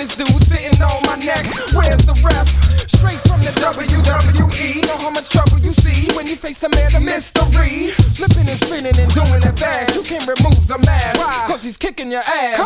this dude sitting on my neck. Where's the ref? Straight from the WWE. Know how much trouble you see when you face the man of mystery. Flipping and spinning and doing it fast. You can remove the mask, cause he's kicking your ass.